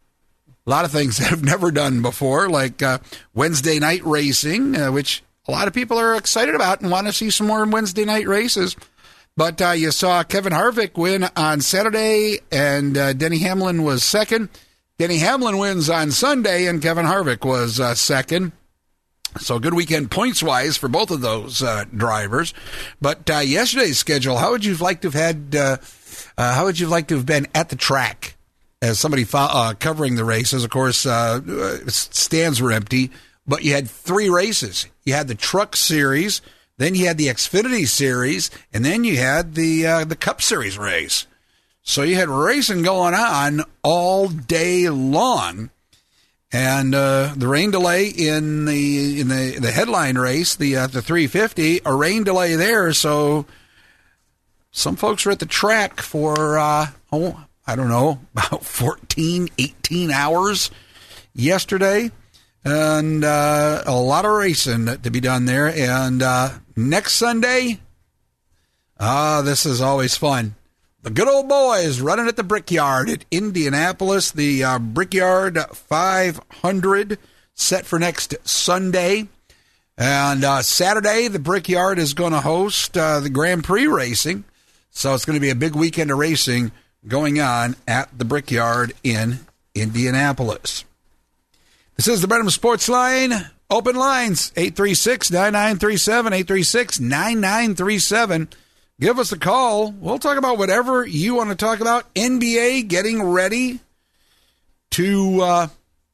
a lot of things that have never done before, like uh, Wednesday night racing, uh, which a lot of people are excited about and want to see some more Wednesday night races. But uh, you saw Kevin Harvick win on Saturday, and uh, Denny Hamlin was second. Denny Hamlin wins on Sunday, and Kevin Harvick was uh, second. So good weekend points-wise for both of those uh, drivers. But uh, yesterday's schedule, how would you like to have had? Uh, uh, how would you like to have been at the track? As somebody uh, covering the races, of course, uh, stands were empty, but you had three races. You had the Truck Series, then you had the Xfinity Series, and then you had the uh, the Cup Series race. So you had racing going on all day long. And uh, the rain delay in the in the the headline race, the uh, the three fifty, a rain delay there. So some folks were at the track for uh, oh I don't know about fourteen, eighteen hours yesterday, and uh, a lot of racing to be done there. And uh, next Sunday, ah, uh, this is always fun. The good old boys running at the Brickyard at Indianapolis. The uh, Brickyard five hundred set for next Sunday. And uh, Saturday, the Brickyard is going to host uh, the Grand Prix racing. So it's going to be a big weekend of racing going on at the Brickyard in Indianapolis. This is the Brenham Sports Line. Open lines, eight three six, nine nine three seven, eight three six, nine nine three seven. Give us a call. We'll talk about whatever you want to talk about. N B A getting ready to uh,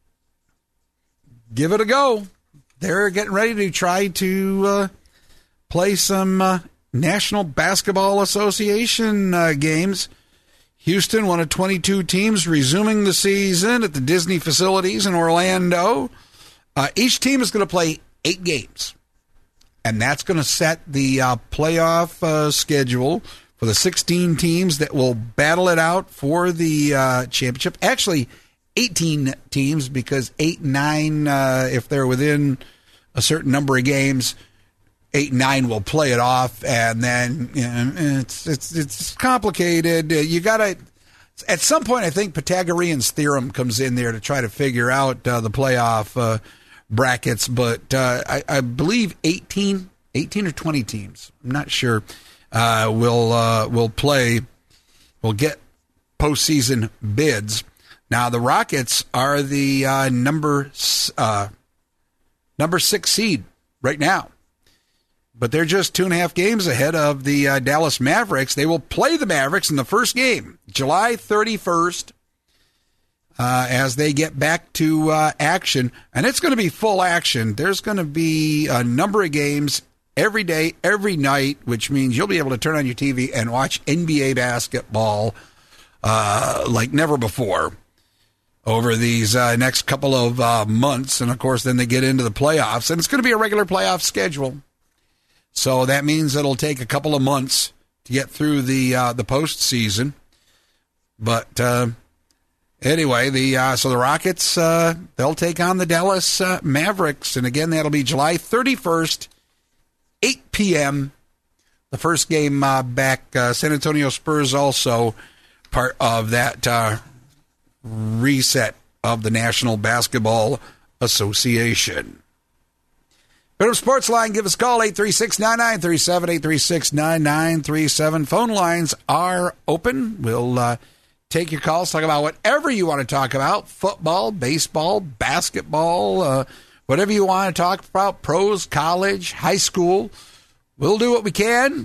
give it a go. They're getting ready to try to uh, play some uh, National Basketball Association uh, games. Houston, one of twenty-two teams, resuming the season at the Disney facilities in Orlando. Uh, each team is going to play eight games. And that's going to set the uh, playoff uh, schedule for the sixteen teams that will battle it out for the uh, championship. Actually, eighteen teams, because eight and nine, uh, if they're within a certain number of games, eight and nine will play it off. And then you know, it's it's it's complicated. You got to at some point. I think Pythagorean's theorem comes in there to try to figure out uh, the playoff Uh, brackets, but uh, I, I believe eighteen, eighteen or twenty teams, I'm not sure, uh, will uh, will play, will get postseason bids. Now the Rockets are the uh, number uh, number six seed right now, but they're just two and a half games ahead of the uh, Dallas Mavericks. They will play the Mavericks in the first game, July thirty-first. Uh, as they get back to uh, action, and it's going to be full action. There's going to be a number of games every day, every night, which means you'll be able to turn on your T V and watch N B A basketball uh, like never before over these uh, next couple of uh, months. And, of course, then they get into the playoffs, and it's going to be a regular playoff schedule. So that means it'll take a couple of months to get through the, uh, the postseason. But... Uh, Anyway, the uh, so the Rockets, uh, they'll take on the Dallas uh, Mavericks. And again, that'll be July thirty-first, eight p.m. The first game uh, back. Uh, San Antonio Spurs also part of that uh, reset of the National Basketball Association. Bit of Sports Line, give us a call, eight three six, nine nine three seven, eight three six, nine nine three seven. Phone lines are open. We'll... Uh, Take your calls, talk about whatever you want to talk about, football, baseball, basketball, uh, whatever you want to talk about, pros, college, high school. We'll do what we can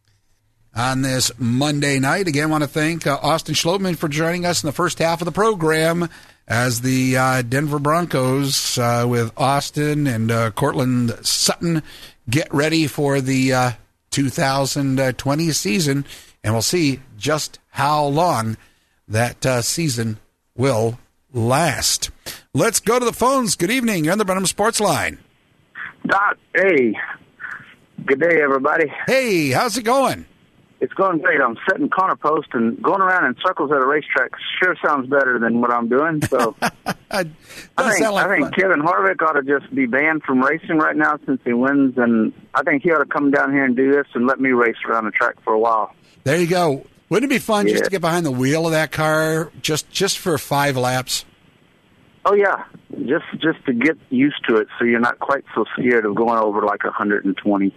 on this Monday night. Again, I want to thank uh, Austin Schlottman for joining us in the first half of the program as the uh, Denver Broncos uh, with Austin and uh, Cortland Sutton get ready for the uh, two thousand twenty season, and we'll see just how long that uh, season will last. Let's go to the phones. Good evening. You're on the Brenham Sports Line. Doc, hey. Good day, everybody. Hey, how's it going? It's going great. I'm setting corner post and going around in circles at a racetrack. Sure sounds better than what I'm doing. So I think, like I think Kevin Harvick ought to just be banned from racing right now since he wins, and I think he ought to come down here and do this and let me race around the track for a while. There you go. Wouldn't it be fun yeah. just to get behind the wheel of that car just, just for five laps? Oh, yeah. Just just to get used to it so you're not quite so scared of going over like one hundred twenty.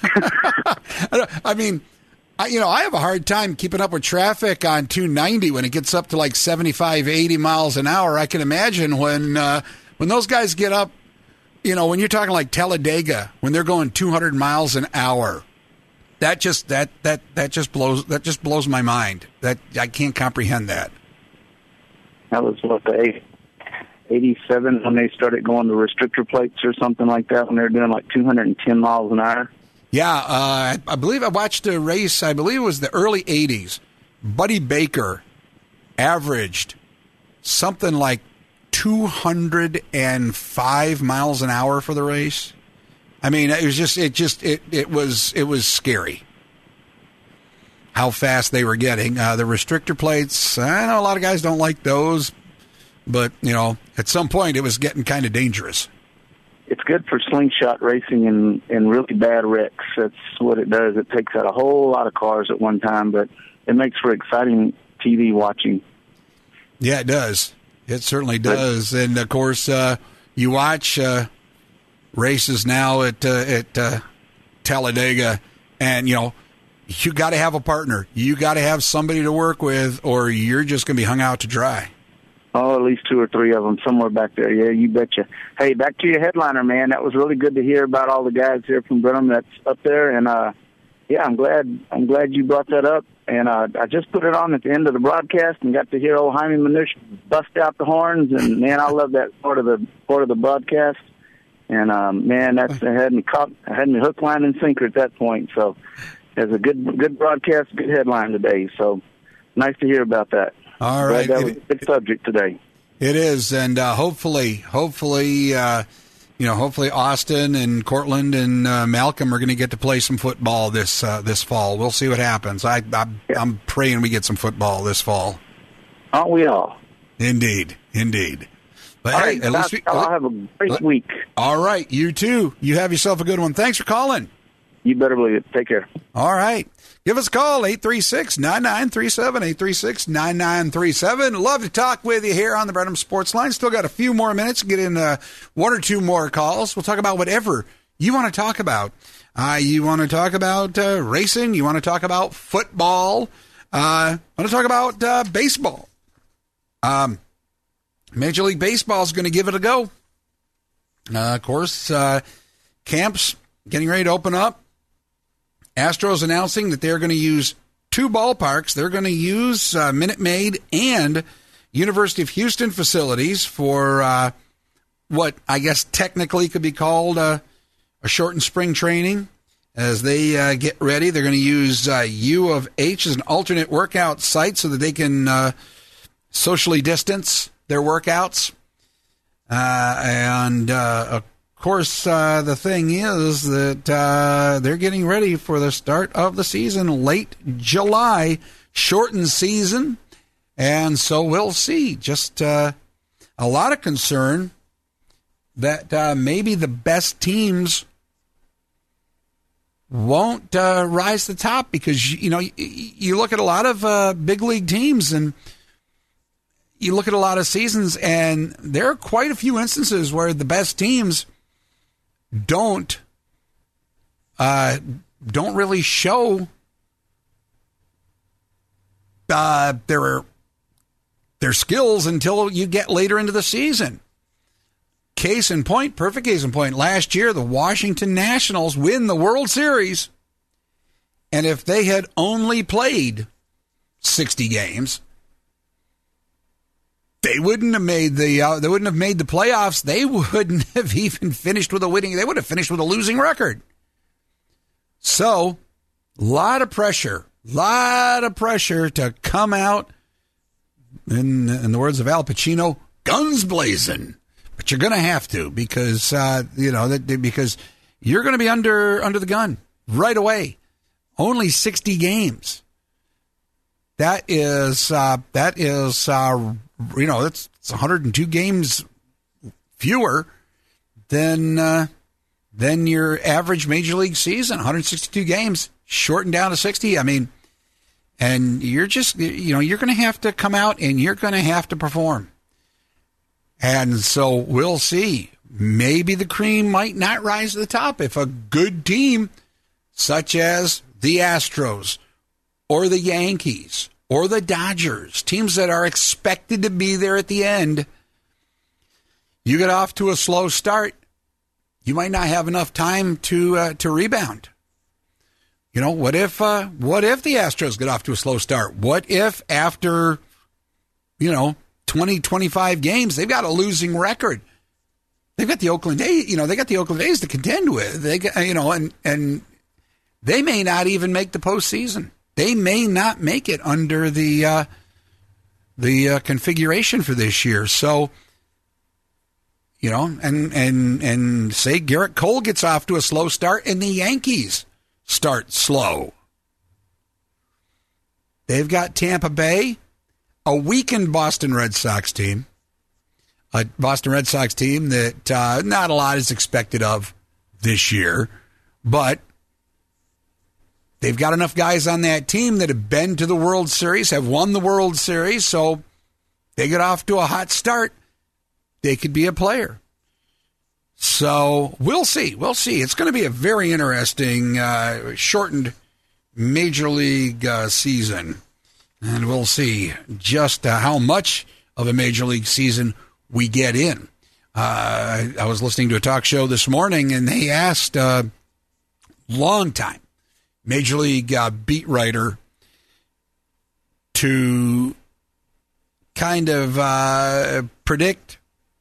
I mean, I, you know, I have a hard time keeping up with traffic on two ninety when it gets up to like seventy-five, eighty miles an hour. I can imagine when uh, when those guys get up, you know, when you're talking like Talladega, when they're going two hundred miles an hour. That just that that that just blows that just blows my mind. That I can't comprehend that. That was what the eighty-seven when they started going to restrictor plates or something like that when they were doing like two hundred ten miles an hour. Yeah, uh, I believe I watched a race. I believe it was the early eighties. Buddy Baker averaged something like two hundred five miles an hour for the race. I mean, it was just, it just, it, it was, it was scary how fast they were getting. Uh, the restrictor plates, I know a lot of guys don't like those, but, you know, at some point it was getting kind of dangerous. It's good for slingshot racing and, and really bad wrecks. That's what it does. It takes out a whole lot of cars at one time, but it makes for exciting T V watching. Yeah, it does. It certainly does. But, and, of course, uh, you watch uh, races now at, uh, at uh, Talladega, and, you know, you got to have a partner. You got to have somebody to work with, or you're just going to be hung out to dry. Oh, at least two or three of them somewhere back there. Yeah, you betcha. Hey, back to your headliner, man. That was really good to hear about all the guys here from Brenham that's up there. And, uh, yeah, I'm glad I'm glad you brought that up. And uh, I just put it on at the end of the broadcast and got to hear old Jaime Manush bust out the horns. And, man, I love that part of the part of the broadcast. And, um, man, that's it had me caught, it had me hook, line, and sinker at that point. So it was a good, good broadcast, good headline today. So nice to hear about that. All right. Glad that was a good subject today. It is, and uh, hopefully, hopefully, uh, you know, hopefully Austin and Cortland and uh, Malcolm are going to get to play some football this uh, this fall. We'll see what happens. I, I yeah. I'm praying we get some football this fall. Aren't we all? Indeed, indeed. But all hey, right, at least we, I'll have a great week. All right, you too. You have yourself a good one. Thanks for calling. You better believe it. Take care. All right. Give us a call, eight three six, nine nine three seven, eight three six, nine nine three seven. Love to talk with you here on the Brenham Sports Line. Still got a few more minutes to get in uh, one or two more calls. We'll talk about whatever you want to talk about. Uh, you want to talk about uh, racing. You want to talk about football. Uh, want to talk about uh, baseball. Um, Major League Baseball is going to give it a go. Uh, of course, uh, camps getting ready to open up. Astros announcing that they're going to use two ballparks. They're going to use uh, Minute Maid and University of Houston facilities for uh, what I guess technically could be called uh, a shortened spring training. As they uh, get ready, they're going to use uh, U of H as an alternate workout site so that they can uh, socially distance their workouts. Uh, and uh, of course, uh, the thing is that uh, they're getting ready for the start of the season, late July, shortened season. And so we'll see. Just uh, a lot of concern that uh, maybe the best teams won't uh, rise to the top because, you know, you, you look at a lot of uh, big league teams and you look at a lot of seasons, and there are quite a few instances where the best teams don't uh, don't really show uh, their their skills until you get later into the season. Case in point, perfect case in point. Last year, the Washington Nationals win the World Series, and if they had only played sixty games, they wouldn't have made the uh, they wouldn't have made the playoffs. They wouldn't have even finished with a winning. They would have finished with a losing record. So, a lot of pressure, lot of pressure to come out. In, in the words of Al Pacino, guns blazing. But you're going to have to because uh, you know that because you're going to be under under the gun right away. Only sixty games. That is uh, that is. Uh, You know, it's, it's one hundred two games fewer than uh, than your average major league season. one hundred sixty-two games shortened down to sixty. I mean, and you're just you know you're going to have to come out and you're going to have to perform. And so we'll see. Maybe the cream might not rise to the top if a good team such as the Astros or the Yankees or the Dodgers, teams that are expected to be there at the end, you get off to a slow start, you might not have enough time to uh, to rebound. You know, what if uh, what if the Astros get off to a slow start? What if after, you know, twenty, twenty-five games, they've got a losing record? They've got the Oakland A's, you know, they got the Oakland A's to contend with. They got, you know, and and they may not even make the postseason. They may not make it under the uh, the uh, configuration for this year. So You know, and, and, and say Garrett Cole gets off to a slow start and the Yankees start slow. They've got Tampa Bay, a weakened Boston Red Sox team, a Boston Red Sox team that uh, not a lot is expected of this year, but they've got enough guys on that team that have been to the World Series, have won the World Series, so they get off to a hot start. They could be a player. So we'll see. We'll see. It's going to be a very interesting, uh, shortened Major League uh, season. And we'll see just uh, how much of a Major League season we get in. Uh, I was listening to a talk show this morning, and they asked a uh, long time Major League uh, beat writer to kind of uh, predict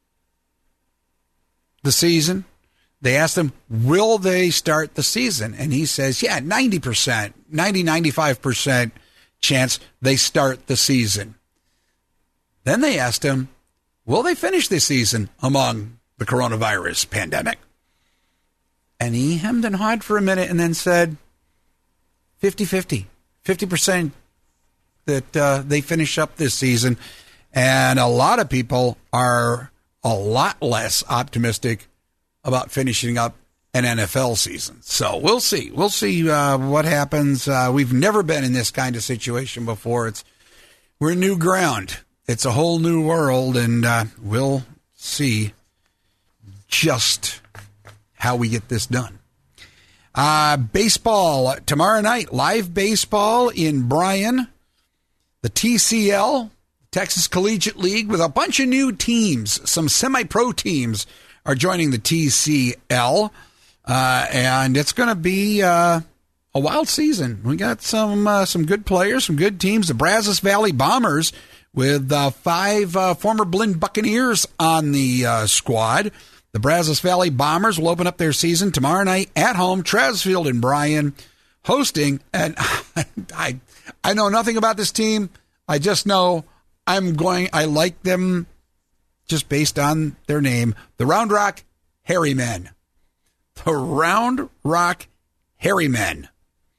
the season. They asked him, will they start the season? And he says, yeah, ninety percent, ninety, ninety-five percent chance they start the season. Then they asked him, will they finish the season among the coronavirus pandemic? And he hemmed and hawed for a minute and then said, fifty-fifty, fifty percent that uh, they finish up this season. And a lot of people are a lot less optimistic about finishing up an N F L season. So we'll see. We'll see uh, what happens. Uh, we've never been in this kind of situation before. It's we're new ground. It's a whole new world, and uh, we'll see just how we get this done. Uh, baseball tomorrow night, live baseball in Bryan. The T C L, Texas Collegiate League, with a bunch of new teams. Some semi-pro teams are joining the T C L, uh, and it's going to be uh, a wild season. We got some uh, some good players, some good teams. The Brazos Valley Bombers with uh, five uh, former Blinn Buccaneers on the uh, squad. The Brazos Valley Bombers will open up their season tomorrow night at home, Travis Field in Bryan, hosting. And I I know nothing about this team. I just know I'm going. I like them just based on their name, the Round Rock Hairy Men. The Round Rock Hairy Men.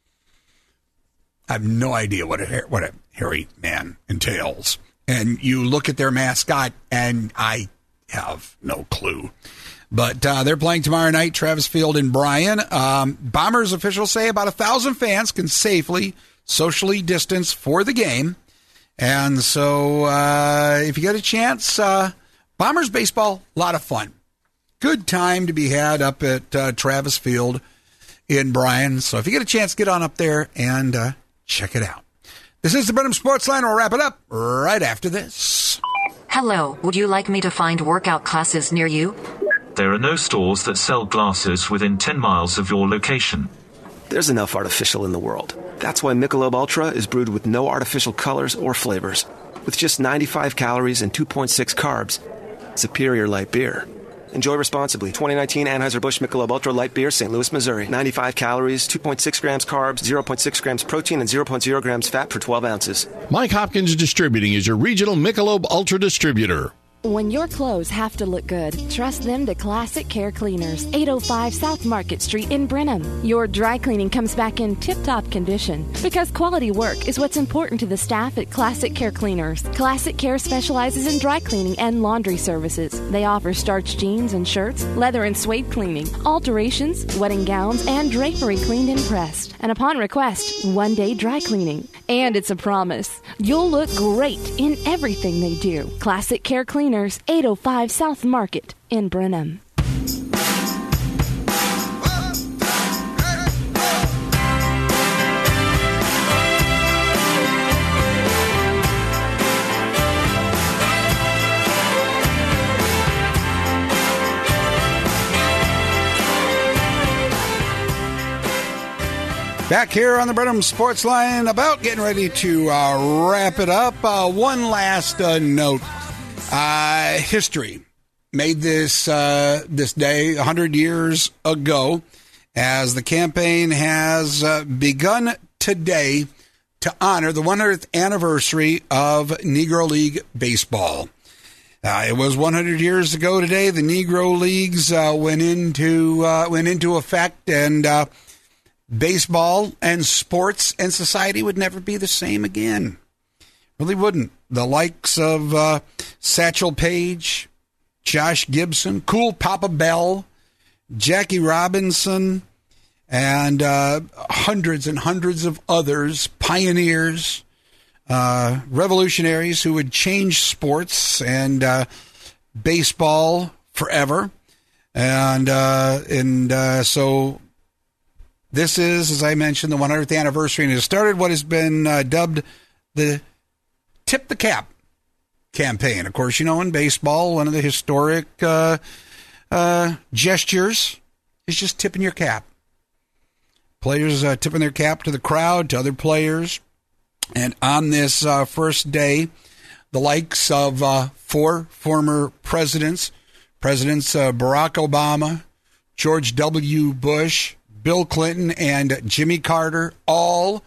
I have no idea what a what a hairy man entails. And you look at their mascot, and I have no clue. But uh, they're playing tomorrow night, Travis Field in Bryan. Um, Bombers officials say about a thousand fans can safely socially distance for the game. And so uh, if you get a chance, uh, Bombers baseball, a lot of fun. Good time to be had up at uh, Travis Field in Bryan. So if you get a chance, get on up there and uh, check it out. This is the Brenham Sports Line. We'll wrap it up right after this. Hello, would you like me to find workout classes near you? There are no stores that sell glasses within ten miles of your location. There's enough artificial in the world. That's why Michelob Ultra is brewed with no artificial colors or flavors. With just ninety-five calories and two point six carbs. Superior light beer. Enjoy responsibly. twenty nineteen Anheuser-Busch Michelob Ultra Light Beer, Saint Louis, Missouri. ninety-five calories, two point six grams carbs, zero point six grams protein, and zero point zero grams fat per twelve ounces. Mike Hopkins Distributing is your regional Michelob Ultra distributor. When your clothes have to look good, trust them to Classic Care Cleaners, eight oh five South Market Street in Brenham. Your dry cleaning comes back in tip-top condition because quality work is what's important to the staff at Classic Care Cleaners. Classic Care specializes in dry cleaning and laundry services. They offer starched jeans and shirts, leather and suede cleaning, alterations, wedding gowns, and drapery cleaned and pressed. And upon request, one-day dry cleaning. And it's a promise. You'll look great in everything they do. Classic Care Cleaners, eight oh five South Market in Brenham. Back here on the Brenham Sports Line, about getting ready to uh, wrap it up. Uh, one last uh, note. Uh, history made this uh, this day one hundred years ago, as the campaign has uh, begun today to honor the one hundredth anniversary of Negro League Baseball. Uh, it was one hundred years ago today. The Negro Leagues uh, went into uh, went into effect, and uh, baseball and sports and society would never be the same again. Really wouldn't. The likes of uh, Satchel Paige, Josh Gibson, Cool Papa Bell, Jackie Robinson, and uh, hundreds and hundreds of others, pioneers, uh, revolutionaries who would change sports and uh, baseball forever. And uh, and uh, so this is, as I mentioned, the one hundredth anniversary, and it started what has been uh, dubbed the Tip the Cap campaign. Of course, you know, in baseball, one of the historic uh, uh, gestures is just tipping your cap. Players uh, tipping their cap to the crowd, to other players. And on this uh, first day, the likes of uh, four former presidents, Presidents uh, Barack Obama, George W. Bush, Bill Clinton, and Jimmy Carter, all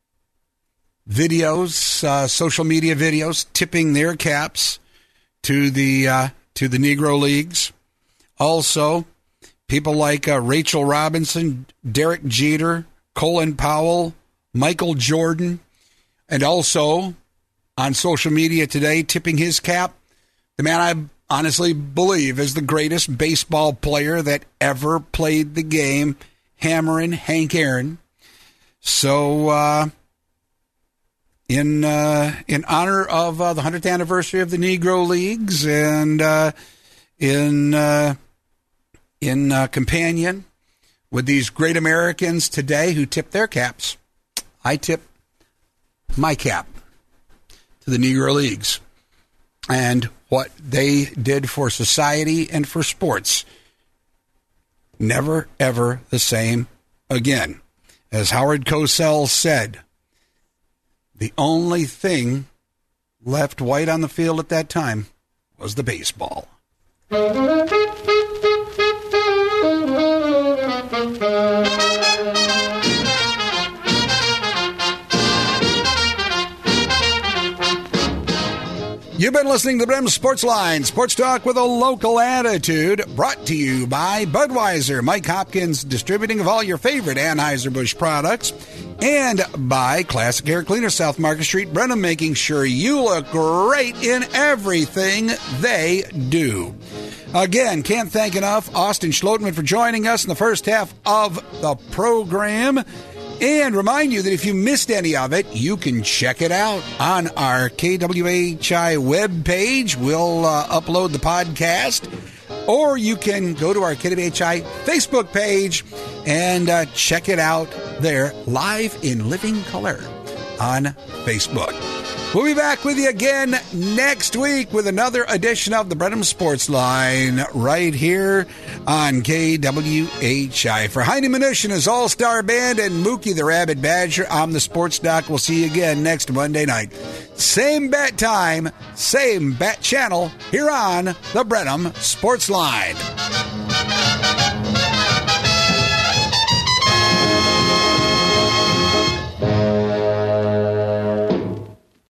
videos, uh, social media videos, tipping their caps to the uh, to the Negro Leagues. Also, people like uh, Rachel Robinson, Derek Jeter, Colin Powell, Michael Jordan, and also on social media today, tipping his cap, the man I honestly believe is the greatest baseball player that ever played the game, Hammerin' Hank Aaron. So, uh, in uh, in honor of uh, the one hundredth anniversary of the Negro Leagues, and uh, in uh, in uh, companion with these great Americans today who tip their caps, I tip my cap to the Negro Leagues and what they did for society and for sports. Never, ever the same again. As Howard Cosell said, the only thing left white on the field at that time was the baseball. You've been listening to the Brenham Sports Line, sports talk with a local attitude, brought to you by Budweiser, Mike Hopkins, distributing of all your favorite Anheuser-Busch products, and by Classic Air Cleaner, South Market Street, Brenham, making sure you look great in everything they do. Again, can't thank enough Austin Schloteman for joining us in the first half of the program. And remind you that if you missed any of it, you can check it out on our K W H I webpage. We'll uh, upload the podcast. Or you can go to our K W H I Facebook page and uh, check it out there live in living color on Facebook. We'll be back with you again next week with another edition of the Brenham Sports Line right here on K W H I. For Heine Minush and his All-Star Band and Mookie the Rabbit Badger, I'm the Sports Doc. We'll see you again next Monday night. Same bat time, same bat channel here on the Brenham Sports Line.